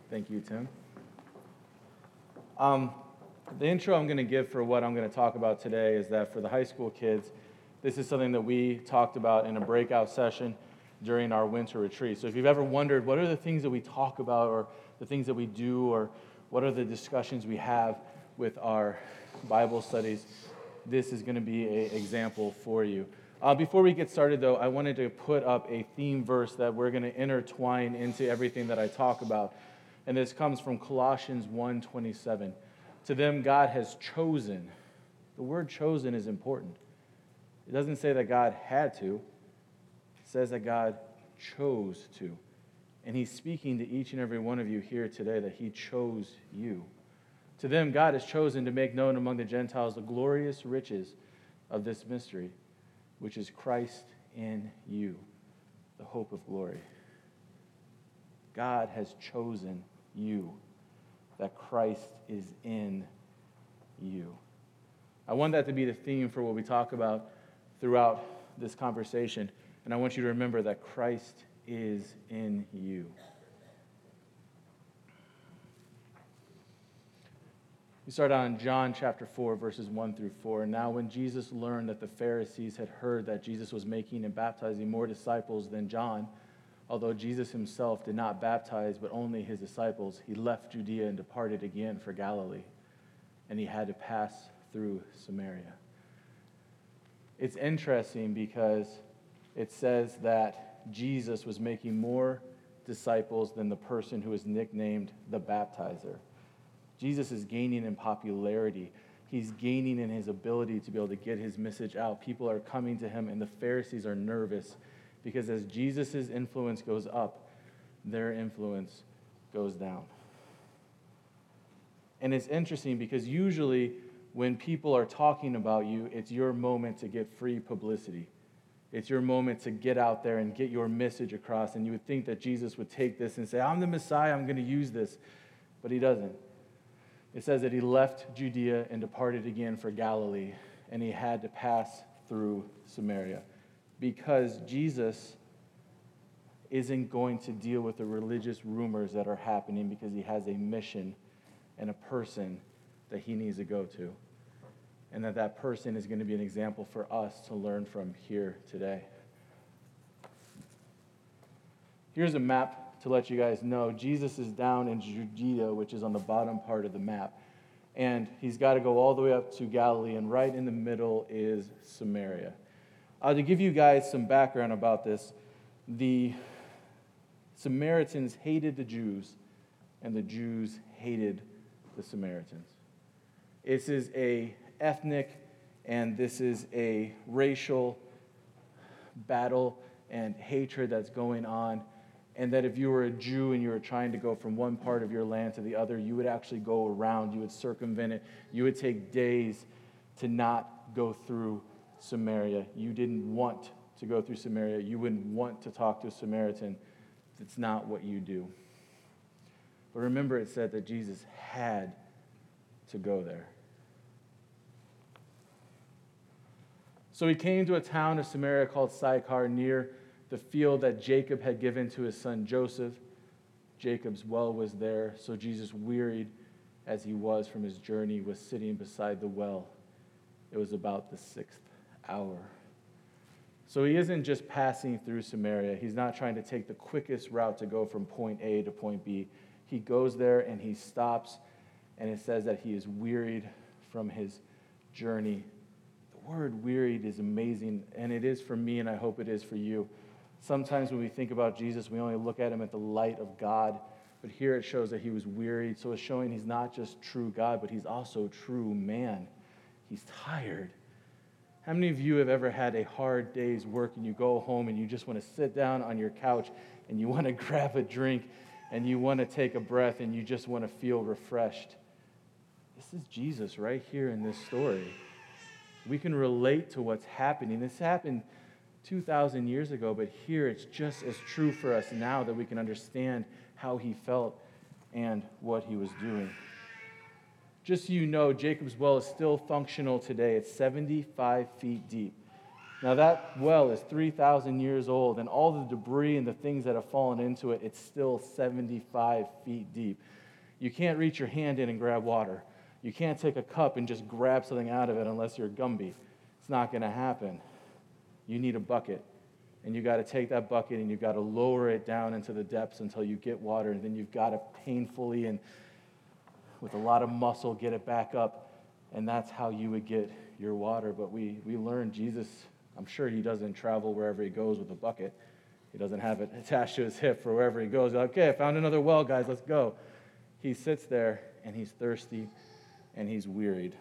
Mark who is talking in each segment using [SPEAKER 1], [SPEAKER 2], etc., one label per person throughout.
[SPEAKER 1] Thank you, Tim. The intro I'm going to give for what I'm going to talk about today is that for the high school kids, this is something that we talked about in a breakout session during our winter retreat. So if you've ever wondered what are the things that we talk about or the things that we do or what are the discussions we have with our Bible studies, this is going to be an example for you. Before we get started, though, I wanted to put up a theme verse that we're going to intertwine into everything that I talk about. And this comes from Colossians 1:27. To them, God has chosen. The word chosen is important. It doesn't say that God had to. It says that God chose to. And he's speaking to each and every one of you here today that he chose you. To them, God has chosen to make known among the Gentiles the glorious riches of this mystery, which is Christ in you, the hope of glory. God has chosen you, that Christ is in you. I want that to be the theme for what we talk about throughout this conversation, and I want you to remember that Christ is in you. We start on John chapter 4, verses 1 through 4. Now when Jesus learned that the Pharisees had heard that Jesus was making and baptizing more disciples than John, although Jesus himself did not baptize but only his disciples, he left Judea and departed again for Galilee, and he had to pass through Samaria. It's interesting because it says that Jesus was making more disciples than the person who is nicknamed the baptizer. Jesus is gaining in popularity. He's gaining in his ability to be able to get his message out. People are coming to him, and the Pharisees are nervous because as Jesus' influence goes up, their influence goes down. And it's interesting because usually when people are talking about you, it's your moment to get free publicity. It's your moment to get out there and get your message across. And you would think that Jesus would take this and say, I'm the Messiah, I'm going to use this. But he doesn't. It says that he left Judea and departed again for Galilee, and he had to pass through Samaria because Jesus isn't going to deal with the religious rumors that are happening because he has a mission and a person that he needs to go to, and that person is going to be an example for us to learn from here today. Here's a map to let you guys know. Jesus is down in Judea, which is on the bottom part of the map. And he's got to go all the way up to Galilee, and right in the middle is Samaria. To give you guys some background about this, the Samaritans hated the Jews, and the Jews hated the Samaritans. This is a ethnic, and this is a racial battle and hatred that's going on. And that if you were a Jew and you were trying to go from one part of your land to the other, you would actually go around, you would circumvent it. You would take days to not go through Samaria. You didn't want to go through Samaria. You wouldn't want to talk to a Samaritan. It's not what you do. But remember, it said that Jesus had to go there. So he came to a town of Samaria called Sychar, near the field that Jacob had given to his son Joseph. Jacob's well was there, so Jesus, wearied as he was from his journey, was sitting beside the well. It was about the 6th hour. So he isn't just passing through Samaria. He's not trying to take the quickest route to go from point A to point B. He goes there and he stops, and it says that he is wearied from his journey. The word wearied is amazing, and it is for me, and I hope it is for you. Sometimes when we think about Jesus, we only look at him at the light of God, but here it shows that he was wearied, so it's showing he's not just true God, but he's also true man. He's tired. How many of you have ever had a hard day's work and you go home and you just want to sit down on your couch and you want to grab a drink and you want to take a breath and you just want to feel refreshed? This is Jesus right here in this story. We can relate to what's happening. This happened 2,000 years ago, but here it's just as true for us now that we can understand how he felt and what he was doing. Just so you know, Jacob's well is still functional today. It's 75 feet deep. Now that well is 3,000 years old, and all the debris and the things that have fallen into it, it's still 75 feet deep. You can't reach your hand in and grab water. You can't take a cup and just grab something out of it unless you're Gumby. It's not going to happen. You need a bucket, and you got to take that bucket and you've got to lower it down into the depths until you get water, and then you've got to painfully and with a lot of muscle get it back up, and that's how you would get your water. But we learned Jesus, I'm sure he doesn't travel wherever he goes with a bucket. He doesn't have it attached to his hip for wherever he goes. Okay, I found another well, guys, let's go. He sits there, and he's thirsty, and he's wearied.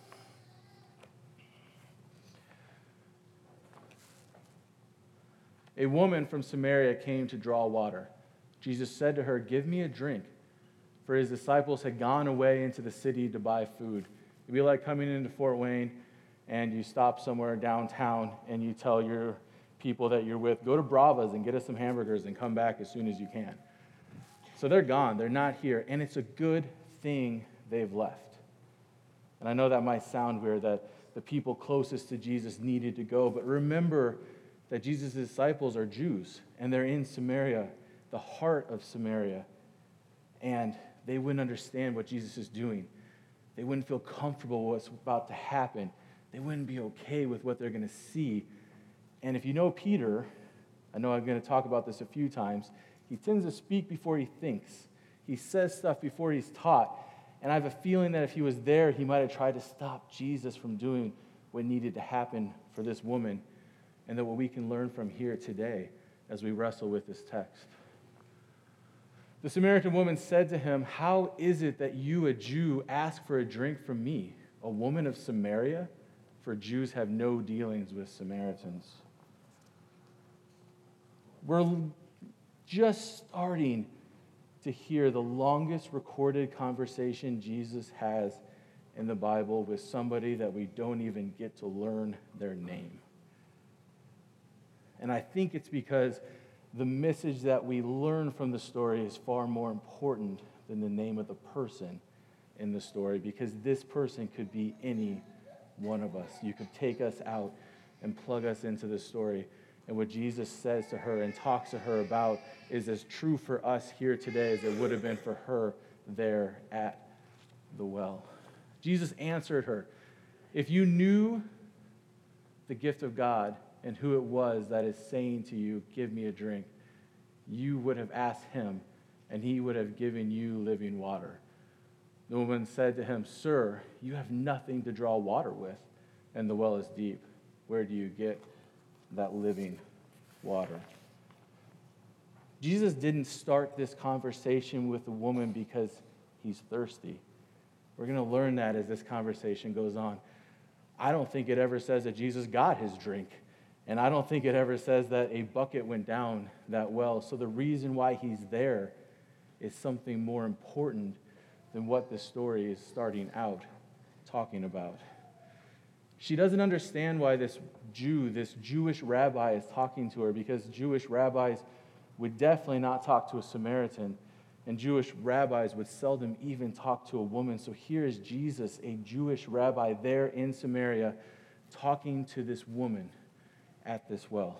[SPEAKER 1] A woman from Samaria came to draw water. Jesus said to her, "Give me a drink," for his disciples had gone away into the city to buy food. It'd be like coming into Fort Wayne, and you stop somewhere downtown, and you tell your people that you're with, "Go to Brava's and get us some hamburgers and come back as soon as you can." So they're gone. They're not here. And it's a good thing they've left. And I know that might sound weird, that the people closest to Jesus needed to go. But remember that Jesus' disciples are Jews, and they're in Samaria, the heart of Samaria. And they wouldn't understand what Jesus is doing. They wouldn't feel comfortable with what's about to happen. They wouldn't be okay with what they're going to see. And if you know Peter, I know I'm going to talk about this a few times, he tends to speak before he thinks. He says stuff before he's taught. And I have a feeling that if he was there, he might have tried to stop Jesus from doing what needed to happen for this woman, and that what we can learn from here today as we wrestle with this text. The Samaritan woman said to him, "How is it that you, a Jew, ask for a drink from me, a woman of Samaria? For Jews have no dealings with Samaritans." We're just starting to hear the longest recorded conversation Jesus has in the Bible with somebody that we don't even get to learn their name. And I think it's because the message that we learn from the story is far more important than the name of the person in the story, because this person could be any one of us. You could take us out and plug us into the story. And what Jesus says to her and talks to her about is as true for us here today as it would have been for her there at the well. Jesus answered her, "If you knew the gift of God and who it was that is saying to you, 'Give me a drink,' you would have asked him, and he would have given you living water." The woman said to him, "Sir, you have nothing to draw water with, and the well is deep. Where do you get that living water?" Jesus didn't start this conversation with the woman because he's thirsty. We're going to learn that as this conversation goes on. I don't think it ever says that Jesus got his drink. And I don't think it ever says that a bucket went down that well. So the reason why he's there is something more important than what this story is starting out talking about. She doesn't understand why this Jew, this Jewish rabbi, is talking to her, because Jewish rabbis would definitely not talk to a Samaritan, and Jewish rabbis would seldom even talk to a woman. So here is Jesus, a Jewish rabbi there in Samaria, talking to this woman at this well.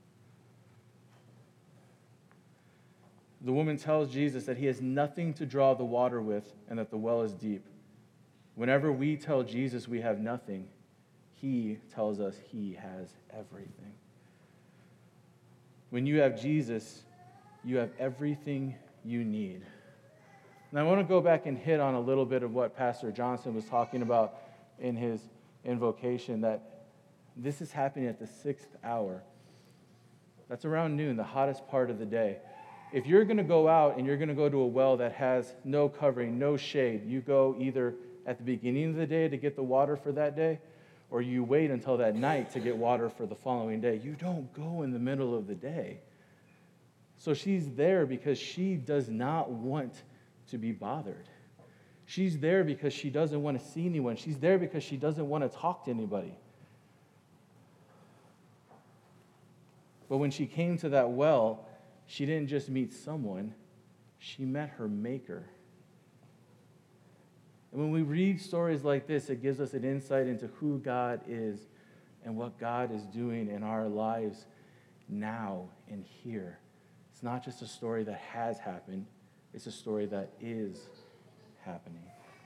[SPEAKER 1] The woman tells Jesus that he has nothing to draw the water with and that the well is deep. Whenever we tell Jesus we have nothing, he tells us he has everything. When you have Jesus, you have everything you need. And I want to go back and hit on a little bit of what Pastor Johnson was talking about in his invocation, that this is happening at the 6th hour. That's around noon, the hottest part of the day. If you're going to go out and you're going to go to a well that has no covering, no shade, you go either at the beginning of the day to get the water for that day, or you wait until that night to get water for the following day. You don't go in the middle of the day. So she's there because she does not want to be bothered. She's there because she doesn't want to see anyone. She's there because she doesn't want to talk to anybody. But when she came to that well, she didn't just meet someone, she met her maker. And when we read stories like this, it gives us an insight into who God is and what God is doing in our lives now and here. It's not just a story that has happened, it's a story that is happening.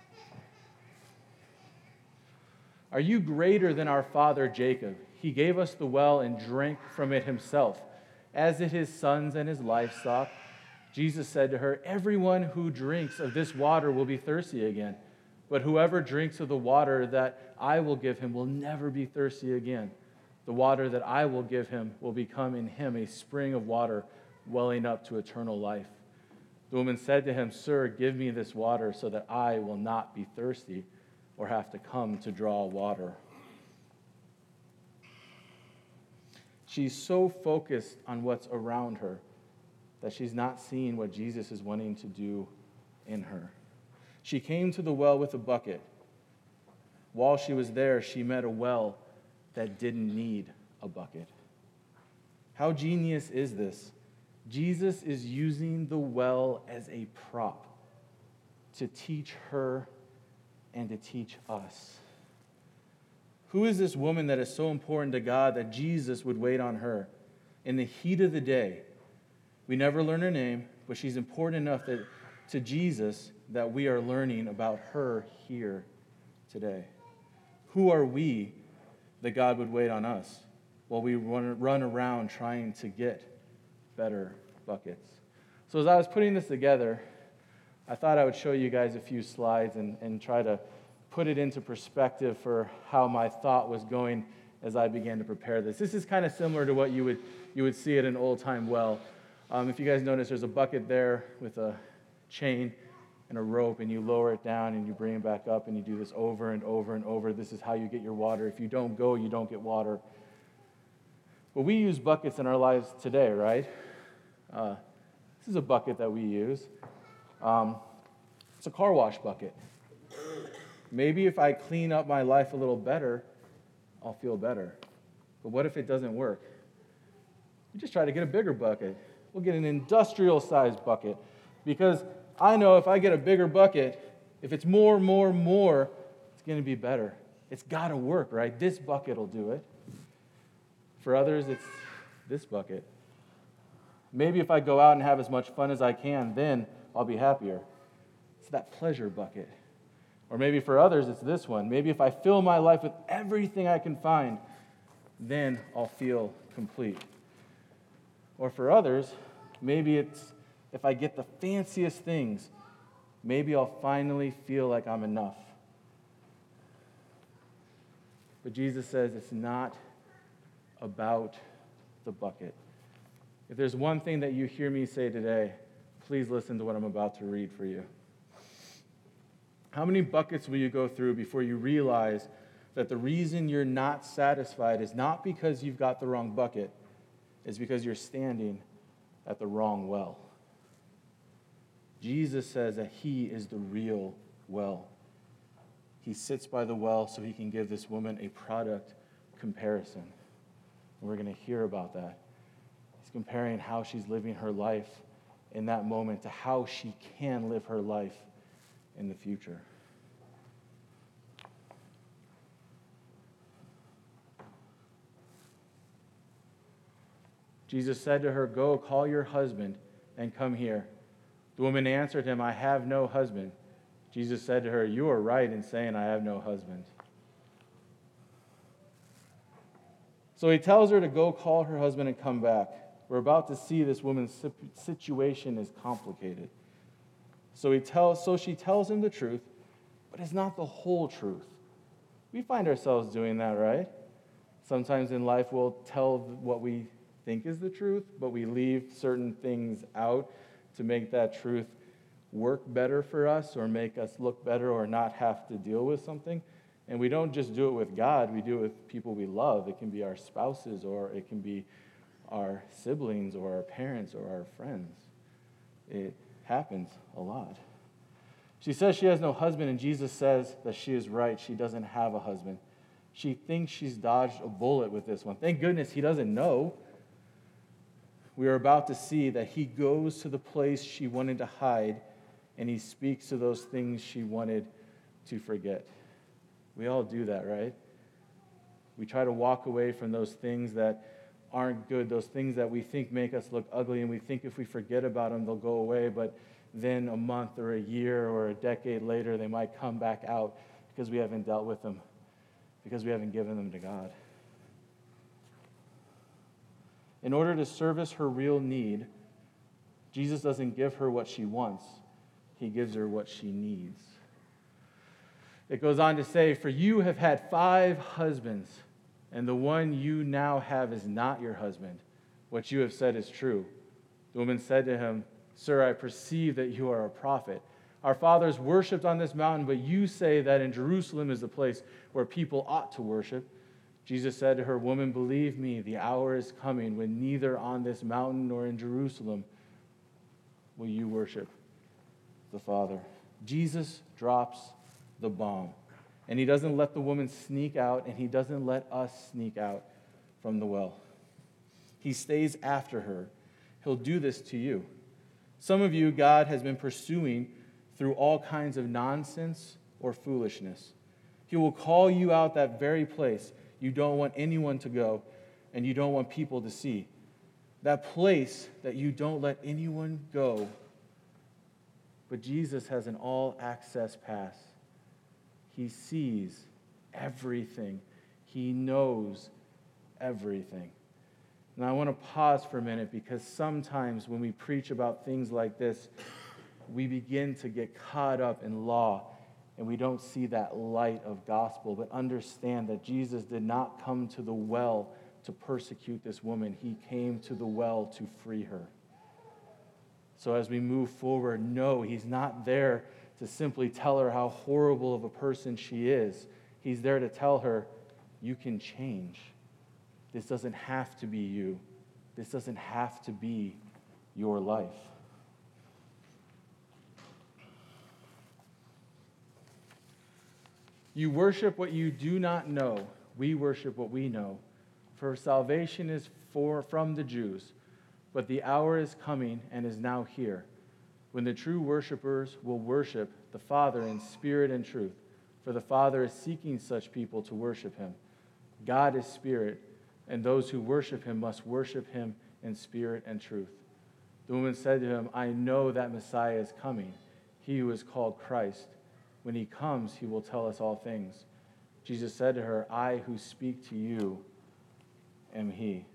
[SPEAKER 1] Are you greater than our father Jacob? He gave us the well and drank from it himself, as did his sons and his livestock. Jesus said to her, "Everyone who drinks of this water will be thirsty again, but whoever drinks of the water that I will give him will never be thirsty again. The water that I will give him will become in him a spring of water welling up to eternal life." The woman said to him, "Sir, give me this water so that I will not be thirsty or have to come to draw water." She's so focused on what's around her that she's not seeing what Jesus is wanting to do in her. She came to the well with a bucket. While she was there, she met a well that didn't need a bucket. How genius is this? Jesus is using the well as a prop to teach her and to teach us. Who is this woman that is so important to God that Jesus would wait on her in the heat of the day? We never learn her name, but she's important enough to Jesus that we are learning about her here today. Who are we that God would wait on us while we run around trying to get better buckets? So as I was putting this together, I thought I would show you guys a few slides and try to put it into perspective for how my thought was going as I began to prepare this. This is kind of similar to what you would see at an old-time well. If you guys notice, there's a bucket there with a chain and a rope, and you lower it down and you bring it back up, and you do this over and over and over. This is how you get your water. If you don't go, you don't get water. But we use buckets in our lives today, right? This is a bucket that we use. It's a car wash bucket. Maybe if I clean up my life a little better, I'll feel better. But what if it doesn't work? We just try to get a bigger bucket. We'll get an industrial-sized bucket, because I know if I get a bigger bucket, if it's more, it's going to be better. It's got to work, right? This bucket will do it. For others, it's this bucket. Maybe if I go out and have as much fun as I can, then I'll be happier. It's that pleasure bucket. Or maybe for others, it's this one. Maybe if I fill my life with everything I can find, then I'll feel complete. Or for others, maybe it's if I get the fanciest things, maybe I'll finally feel like I'm enough. But Jesus says it's not about the bucket. If there's one thing that you hear me say today, please listen to what I'm about to read for you. How many buckets will you go through before you realize that the reason you're not satisfied is not because you've got the wrong bucket, it's because you're standing at the wrong well? Jesus says that he is the real well. He sits by the well so he can give this woman a product comparison. And we're going to hear about that. He's comparing how she's living her life in that moment to how she can live her life in the future. Jesus said to her, "Go, call your husband and come here." The woman answered him, "I have no husband." Jesus said to her, "You are right in saying, 'I have no husband.'" So he tells her to go call her husband and come back. We're about to see this woman's situation is complicated. So she tells him the truth, but it's not the whole truth. We find ourselves doing that, right? Sometimes in life we'll tell what we think is the truth, but we leave certain things out to make that truth work better for us or make us look better or not have to deal with something. And we don't just do it with God, we do it with people we love. It can be our spouses, or it can be our siblings or our parents or our friends. It happens a lot. She says she has no husband, and Jesus says that she is right. She doesn't have a husband. She thinks she's dodged a bullet with this one. Thank goodness he doesn't know. We are about to see that he goes to the place she wanted to hide, and he speaks to those things she wanted to forget. We all do that, right? We try to walk away from those things that aren't good, those things that we think make us look ugly, and we think if we forget about them, they'll go away, but then a month or a year or a decade later, they might come back out because we haven't dealt with them, because we haven't given them to God. In order to service her real need, Jesus doesn't give her what she wants. He gives her what she needs. It goes on to say, "For you have had 5 husbands, and the one you now have is not your husband. What you have said is true." The woman said to him, "Sir, I perceive that you are a prophet. Our fathers worshipped on this mountain, but you say that in Jerusalem is the place where people ought to worship." Jesus said to her, "Woman, believe me, the hour is coming when neither on this mountain nor in Jerusalem will you worship the Father." Jesus drops the bomb. And he doesn't let the woman sneak out, and he doesn't let us sneak out from the well. He stays after her. He'll do this to you. Some of you, God has been pursuing through all kinds of nonsense or foolishness. He will call you out that very place you don't want anyone to go and you don't want people to see. That place that you don't let anyone go. But Jesus has an all-access pass. He sees everything. He knows everything. And I want to pause for a minute because sometimes when we preach about things like this, we begin to get caught up in law and we don't see that light of gospel. But understand that Jesus did not come to the well to persecute this woman. He came to the well to free her. So as we move forward, no, he's not there to simply tell her how horrible of a person she is. He's there to tell her, you can change. This doesn't have to be you. This doesn't have to be your life. You worship what you do not know. We worship what we know. For salvation is from the Jews, but the hour is coming and is now here, when the true worshipers will worship the Father in spirit and truth, for the Father is seeking such people to worship him. God is spirit, and those who worship him must worship him in spirit and truth. The woman said to him, I know that Messiah is coming, he who is called Christ. When he comes, he will tell us all things. Jesus said to her, I who speak to you am he.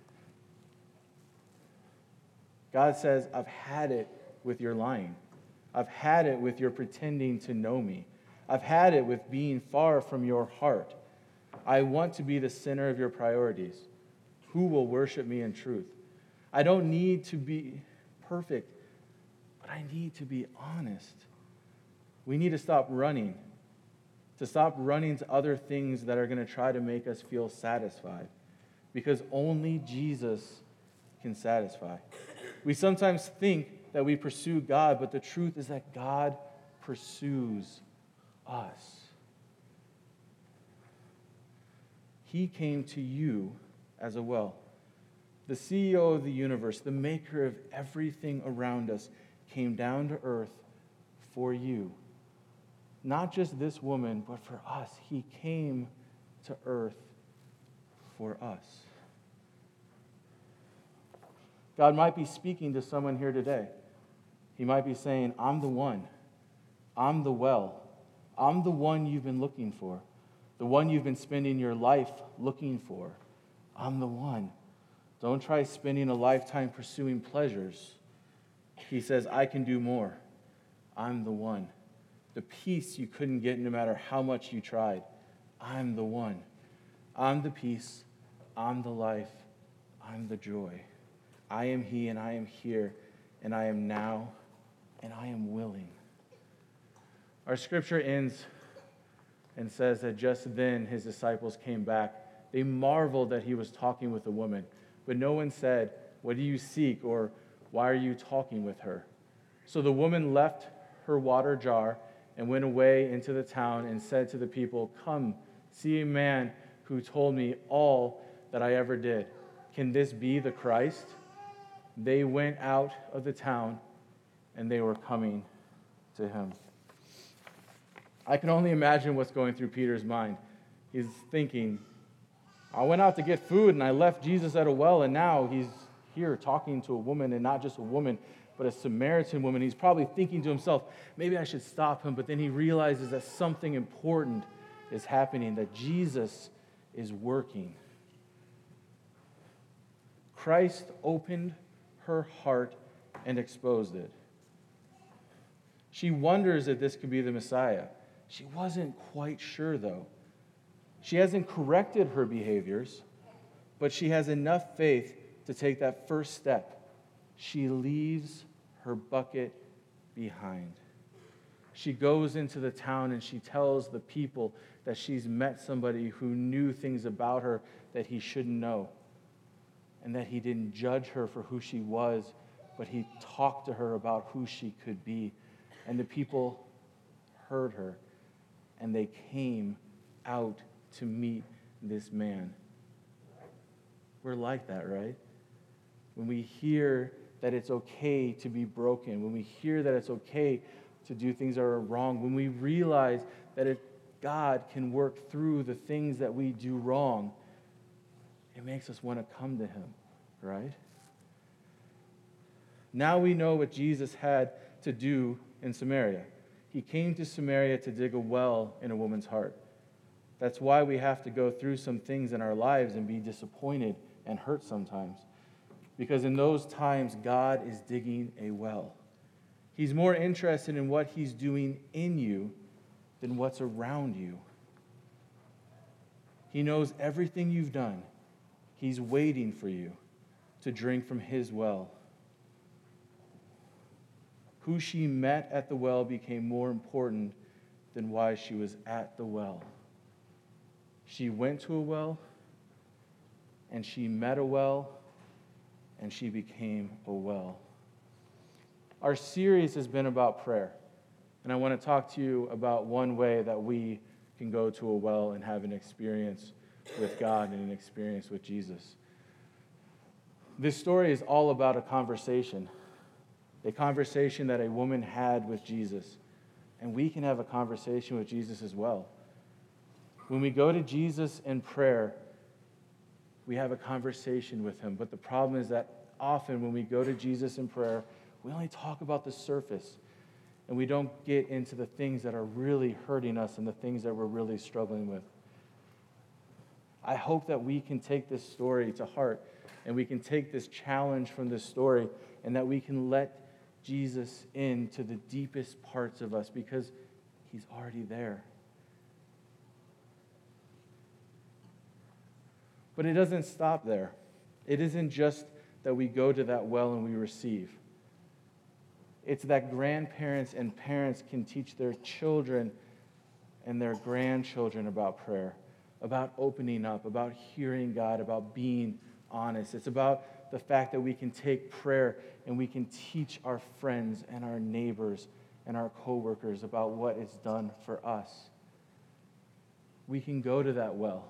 [SPEAKER 1] God says, I've had it with your lying. I've had it with your pretending to know me. I've had it with being far from your heart. I want to be the center of your priorities. Who will worship me in truth? I don't need to be perfect, but I need to be honest. We need to stop running to other things that are going to try to make us feel satisfied, because only Jesus can satisfy. We sometimes think that we pursue God, but the truth is that God pursues us. He came to you as a well. The CEO of the universe, the maker of everything around us, came down to earth for you. Not just this woman, but for us. He came to earth for us. God might be speaking to someone here today. He might be saying, I'm the one. I'm the well. I'm the one you've been looking for. The one you've been spending your life looking for. I'm the one. Don't try spending a lifetime pursuing pleasures. He says, I can do more. I'm the one. The peace you couldn't get no matter how much you tried. I'm the one. I'm the peace. I'm the life. I'm the joy. I am he and I am here and I am now and I am willing. Our scripture ends and says that just then his disciples came back. They marveled that he was talking with a woman, but no one said, what do you seek, or why are you talking with her? So the woman left her water jar and went away into the town and said to the people, come, see a man who told me all that I ever did. Can this be the Christ? They went out of the town and they were coming to him. I can only imagine what's going through Peter's mind. He's thinking, I went out to get food and I left Jesus at a well, and now he's here talking to a woman, and not just a woman, but a Samaritan woman. He's probably thinking to himself, maybe I should stop him, but then he realizes that something important is happening, that Jesus is working. Christ opened her heart and exposed it. She wonders if this could be the Messiah. She wasn't quite sure, though. She hasn't corrected her behaviors, but she has enough faith to take that first step. She leaves her bucket behind. She goes into the town and she tells the people that she's met somebody who knew things about her that he shouldn't know, and that he didn't judge her for who she was, but he talked to her about who she could be. And the people heard her, and they came out to meet this man. We're like that, right? When we hear that it's okay to be broken, when we hear that it's okay to do things that are wrong, when we realize that God can work through the things that we do wrong, it makes us want to come to him, right? Now we know what Jesus had to do in Samaria. He came to Samaria to dig a well in a woman's heart. That's why we have to go through some things in our lives and be disappointed and hurt sometimes. Because in those times, God is digging a well. He's more interested in what he's doing in you than what's around you. He knows everything you've done. He's waiting for you to drink from his well. Who she met at the well became more important than why she was at the well. She went to a well, and she met a well, and she became a well. Our series has been about prayer, and I want to talk to you about one way that we can go to a well and have an experience with God and an experience with Jesus. This story is all about a conversation that a woman had with Jesus, and we can have a conversation with Jesus as well. When we go to Jesus in prayer, we have a conversation with him. But the problem is that often when we go to Jesus in prayer, we only talk about the surface, and we don't get into the things that are really hurting us and the things that we're really struggling with. I hope that we can take this story to heart, and we can take this challenge from this story, and that we can let Jesus into the deepest parts of us, because he's already there. But it doesn't stop there. It isn't just that we go to that well and we receive. It's that grandparents and parents can teach their children and their grandchildren about prayer, about opening up, about hearing God, about being honest. It's about the fact that we can take prayer and we can teach our friends and our neighbors and our coworkers about what it's done for us. We can go to that well.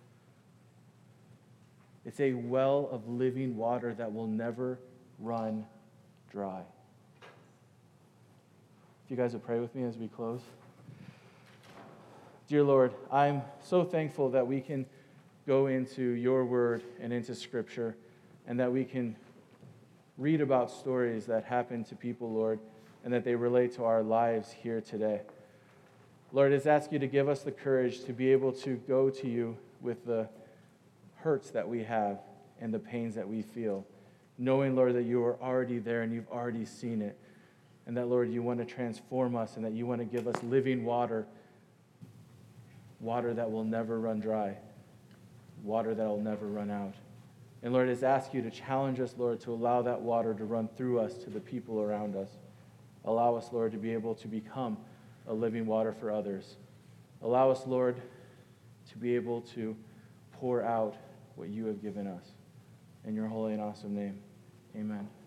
[SPEAKER 1] It's a well of living water that will never run dry. If you guys would pray with me as we close. Dear Lord, I'm so thankful that we can go into your word and into Scripture, and that we can read about stories that happen to people, Lord, and that they relate to our lives here today. Lord, I just ask you to give us the courage to be able to go to you with the hurts that we have and the pains that we feel, knowing, Lord, that you are already there and you've already seen it, and that, Lord, you want to transform us and that you want to give us living water, water that will never run dry, water that will never run out. And Lord, I just ask you to challenge us, Lord, to allow that water to run through us to the people around us. Allow us, Lord, to be able to become a living water for others. Allow us, Lord, to be able to pour out what you have given us. In your holy and awesome name, amen.